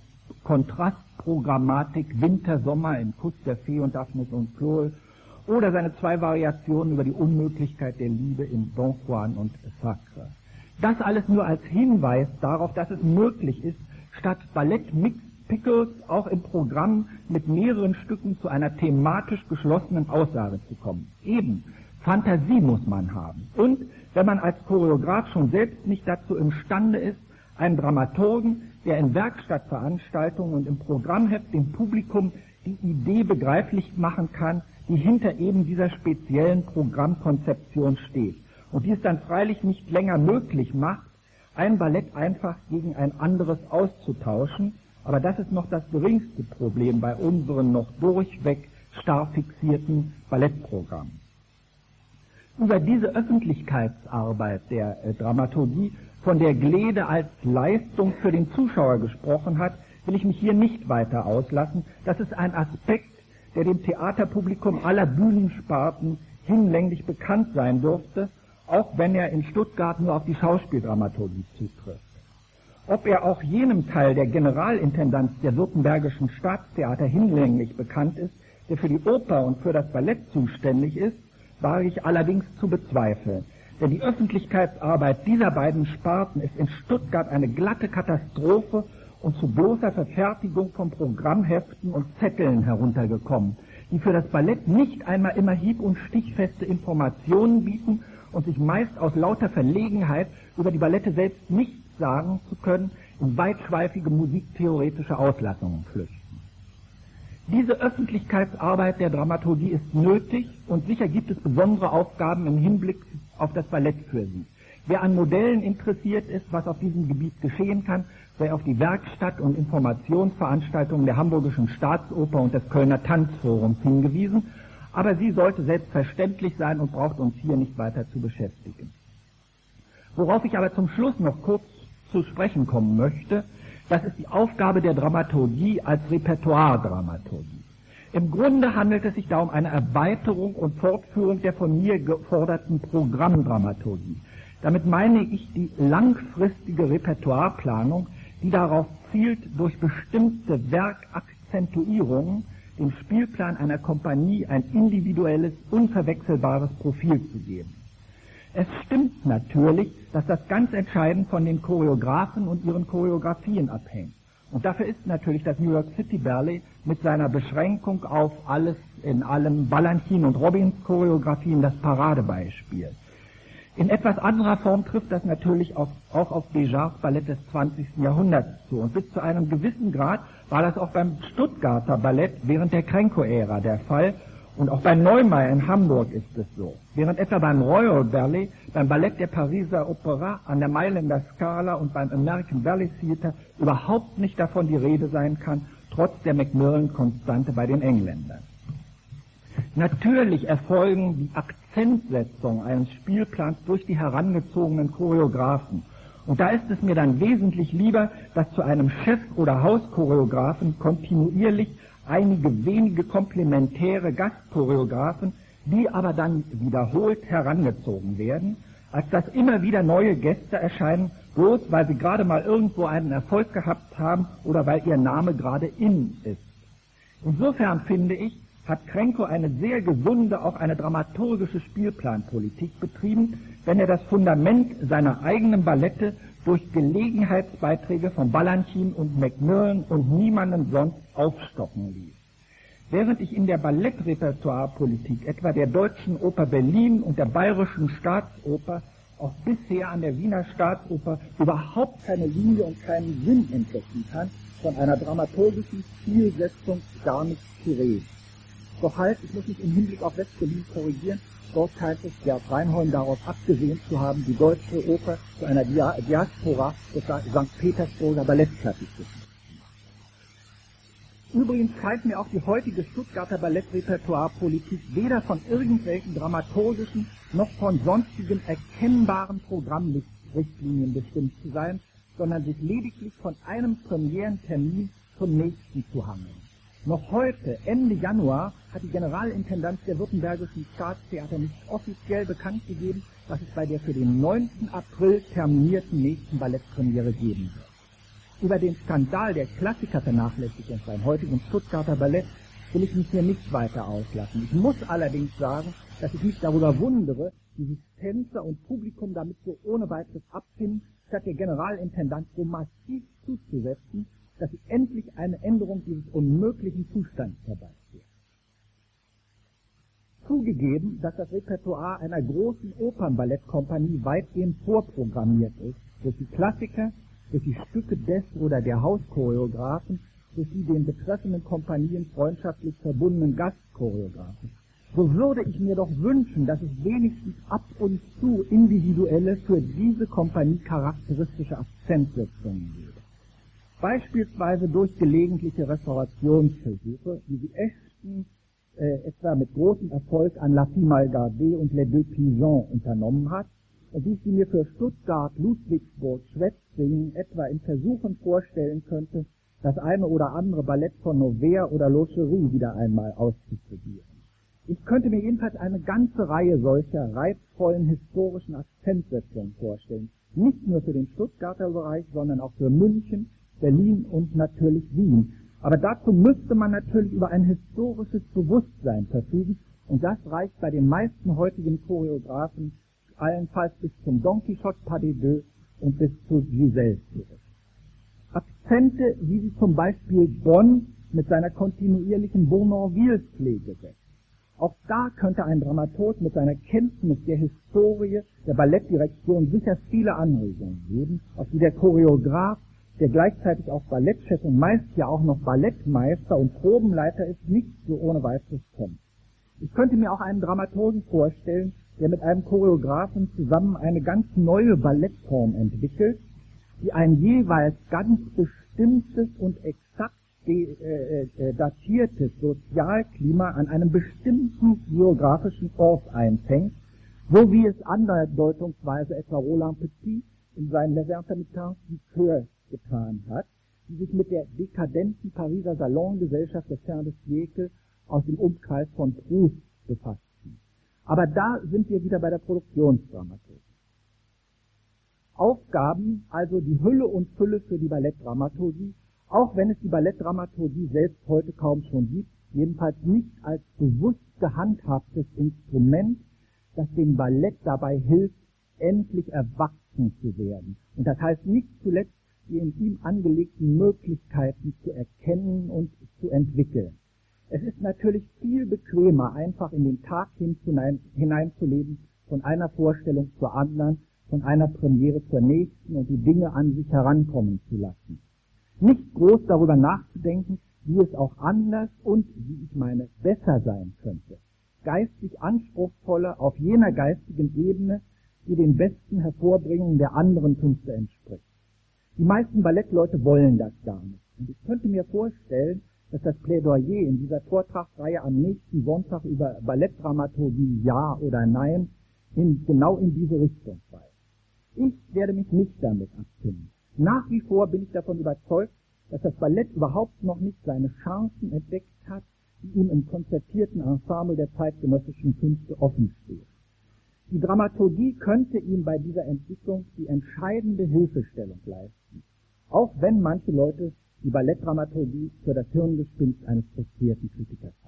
Kontrastprogrammatik Winter-Sommer in Kuss der Fee und Daphnis und Chloe oder seine zwei Variationen über die Unmöglichkeit der Liebe in Don Juan und Sacre. Das alles nur als Hinweis darauf, dass es möglich ist, statt Ballett Mixed Pickles auch im Programm mit mehreren Stücken zu einer thematisch geschlossenen Aussage zu kommen. Eben, Fantasie muss man haben. Und wenn man als Choreograf schon selbst nicht dazu imstande ist, einen Dramaturgen, der in Werkstattveranstaltungen und im Programmheft dem Publikum die Idee begreiflich machen kann, die hinter eben dieser speziellen Programmkonzeption steht. Und die es dann freilich nicht länger möglich macht, ein Ballett einfach gegen ein anderes auszutauschen. Aber das ist noch das geringste Problem bei unseren noch durchweg starr fixierten Ballettprogrammen. Über diese Öffentlichkeitsarbeit der äh, Dramaturgie, von der Glede als Leistung für den Zuschauer gesprochen hat, will ich mich hier nicht weiter auslassen. Das ist ein Aspekt, der dem Theaterpublikum aller Bühnensparten hinlänglich bekannt sein dürfte, auch wenn er in Stuttgart nur auf die Schauspieldramaturgie zutrifft. Ob er auch jenem Teil der Generalintendanz der Württembergischen Staatstheater hinlänglich bekannt ist, der für die Oper und für das Ballett zuständig ist, wage ich allerdings zu bezweifeln. Denn die Öffentlichkeitsarbeit dieser beiden Sparten ist in Stuttgart eine glatte Katastrophe und zu bloßer Verfertigung von Programmheften und Zetteln heruntergekommen, die für das Ballett nicht einmal immer hieb- und stichfeste Informationen bieten und sich meist aus lauter Verlegenheit, über die Ballette selbst nichts sagen zu können, in weitschweifige musiktheoretische Auslassungen flüchten. Diese Öffentlichkeitsarbeit der Dramaturgie ist nötig und sicher gibt es besondere Aufgaben im Hinblick auf das Ballett für sie. Wer an Modellen interessiert ist, was auf diesem Gebiet geschehen kann, sei auf die Werkstatt- und Informationsveranstaltungen der Hamburgischen Staatsoper und des Kölner Tanzforums hingewiesen, aber sie sollte selbstverständlich sein und braucht uns hier nicht weiter zu beschäftigen. Worauf ich aber zum Schluss noch kurz zu sprechen kommen möchte, das ist die Aufgabe der Dramaturgie als Repertoire-Dramaturgie. Im Grunde handelt es sich da um eine Erweiterung und Fortführung der von mir geforderten Programmdramaturgie. Damit meine ich die langfristige Repertoireplanung, die darauf zielt, durch bestimmte Werkakzentuierungen dem Spielplan einer Kompanie ein individuelles, unverwechselbares Profil zu geben. Es stimmt natürlich, dass das ganz entscheidend von den Choreografen und ihren Choreografien abhängt. Und dafür ist natürlich das New York City Ballet mit seiner Beschränkung auf alles in allem Balanchine und Robbins Choreografien das Paradebeispiel. In etwas anderer Form trifft das natürlich auch, auch auf Béjarts Ballett des zwanzigsten Jahrhunderts zu. Und bis zu einem gewissen Grad war das auch beim Stuttgarter Ballett während der Krenko-Ära der Fall. Und auch bei Neumayer in Hamburg ist es so. Während etwa beim Royal Ballet, beim Ballett der Pariser Opera, an der Mailänder Scala und beim American Ballet Theatre überhaupt nicht davon die Rede sein kann, trotz der Macmillan-Konstante bei den Engländern. Natürlich erfolgen die Akzentsetzung eines Spielplans durch die herangezogenen Choreografen. Und da ist es mir dann wesentlich lieber, dass zu einem Chef- oder Hauschoreografen kontinuierlich einige wenige komplementäre Gastchoreografen, die aber dann wiederholt herangezogen werden, als dass immer wieder neue Gäste erscheinen, bloß weil sie gerade mal irgendwo einen Erfolg gehabt haben oder weil ihr Name gerade in ist. Insofern finde ich, hat Krenko eine sehr gesunde, auch eine dramaturgische Spielplanpolitik betrieben, wenn er das Fundament seiner eigenen Ballette durch Gelegenheitsbeiträge von Balanchine und Macmillan und niemanden sonst aufstocken ließ. Während ich in der Ballettrepertoirepolitik etwa der Deutschen Oper Berlin und der Bayerischen Staatsoper auch bisher an der Wiener Staatsoper überhaupt keine Linie und keinen Sinn entdecken kann, von einer dramaturgischen Zielsetzung gar nicht zu reden. Doch halt, ich muss mich im Hinblick auf West-Berlin korrigieren, dort scheint es Gerd Reinholm darauf abgesehen zu haben, die Deutsche Oper zu einer Dia Diaspora des Sankt Petersburger Ballettklassizismus. Übrigens scheint mir auch die heutige Stuttgarter Ballettrepertoirepolitik weder von irgendwelchen dramaturgischen noch von sonstigen erkennbaren Programmrichtlinien bestimmt zu sein, sondern sich lediglich von einem Premierentermin zum nächsten zu hangeln. Noch heute, Ende Januar, hat die Generalintendanz der Württembergischen Staatstheater nicht offiziell bekannt gegeben, was es bei der für den neunten April terminierten nächsten Ballettpremiere geben wird. Über den Skandal der Klassikervernachlässigung beim heutigen Stuttgarter Ballett will ich mich hier nicht weiter auslassen. Ich muss allerdings sagen, dass ich mich darüber wundere, wie sich Tänzer und Publikum damit so ohne weiteres abfinden, statt der Generalintendanz so massiv zuzusetzen, dass sie endlich eine Änderung dieses unmöglichen Zustands herbeiführt. zugegeben, dass das Repertoire einer großen Opernballettkompanie weitgehend vorprogrammiert ist, durch die Klassiker, durch die Stücke des oder der Hauschoreografen, durch die den betreffenden Kompanien freundschaftlich verbundenen Gastchoreografen. So würde ich mir doch wünschen, dass es wenigstens ab und zu individuelle, für diese Kompanie charakteristische Akzentsetzungen gäbe. Beispielsweise durch gelegentliche Restaurationsversuche, wie sie Ashton äh, etwa mit großem Erfolg an La Fille Mal Gardée und Les Deux Pigeons unternommen hat, und wie ich sie mir für Stuttgart, Ludwigsburg, Schwetzingen etwa in Versuchen vorstellen könnte, das eine oder andere Ballett von Novaire oder Lochery wieder einmal auszuprobieren. Ich könnte mir jedenfalls eine ganze Reihe solcher reizvollen historischen Akzentsetzungen vorstellen, nicht nur für den Stuttgarter Bereich, sondern auch für München, Berlin und natürlich Wien. Aber dazu müsste man natürlich über ein historisches Bewusstsein verfügen, und das reicht bei den meisten heutigen Choreografen allenfalls bis zum Don Quixote Pas des Deux und bis zu Giselle zurück. Akzente, wie sie zum Beispiel Bonn mit seiner kontinuierlichen Bournonville-Pflege setzt. Auch da könnte ein Dramaturg mit seiner Kenntnis der Historie der Ballettdirektion sicher viele Anregungen geben, auf die der Choreograf, der gleichzeitig auch Ballettchef und meist ja auch noch Ballettmeister und Probenleiter ist, nicht so ohne weiteres kommt. Ich könnte mir auch einen Dramaturgen vorstellen, der mit einem Choreografen zusammen eine ganz neue Ballettform entwickelt, die ein jeweils ganz bestimmtes und exakt de, äh, äh, datiertes Sozialklima an einem bestimmten geografischen Ort einfängt, so wie es andeutungsweise etwa Roland Petit in seinen Les Intermittents du Coeur getan hat, die sich mit der dekadenten Pariser Salongesellschaft des Fin de Siècle aus dem Umkreis von Proust befassten. Aber da sind wir wieder bei der Produktionsdramaturgie. Aufgaben, also die Hülle und Fülle für die Ballettdramaturgie, auch wenn es die Ballettdramaturgie selbst heute kaum schon gibt, jedenfalls nicht als bewusst gehandhabtes Instrument, das dem Ballett dabei hilft, endlich erwachsen zu werden. Und das heißt nicht zuletzt, die in ihm angelegten Möglichkeiten zu erkennen und zu entwickeln. Es ist natürlich viel bequemer, einfach in den Tag hineinzuleben, von einer Vorstellung zur anderen, von einer Premiere zur nächsten und die Dinge an sich herankommen zu lassen. Nicht groß darüber nachzudenken, wie es auch anders und, wie ich meine, besser sein könnte. Geistig anspruchsvoller auf jener geistigen Ebene, die den besten Hervorbringungen der anderen Künste entspricht. Die meisten Ballettleute wollen das gar nicht. Und ich könnte mir vorstellen, dass das Plädoyer in dieser Vortragsreihe am nächsten Sonntag über Ballettdramaturgie Ja oder Nein in, genau in diese Richtung weist. Ich werde mich nicht damit abfinden. Nach wie vor bin ich davon überzeugt, dass das Ballett überhaupt noch nicht seine Chancen entdeckt hat, die ihm im konzertierten Ensemble der zeitgenössischen Künste offen stehen. Die Dramaturgie könnte ihm bei dieser Entwicklung die entscheidende Hilfestellung leisten, auch wenn manche Leute die Ballettdramaturgie für das Hirngespinst eines frustrierten Kritikers halten.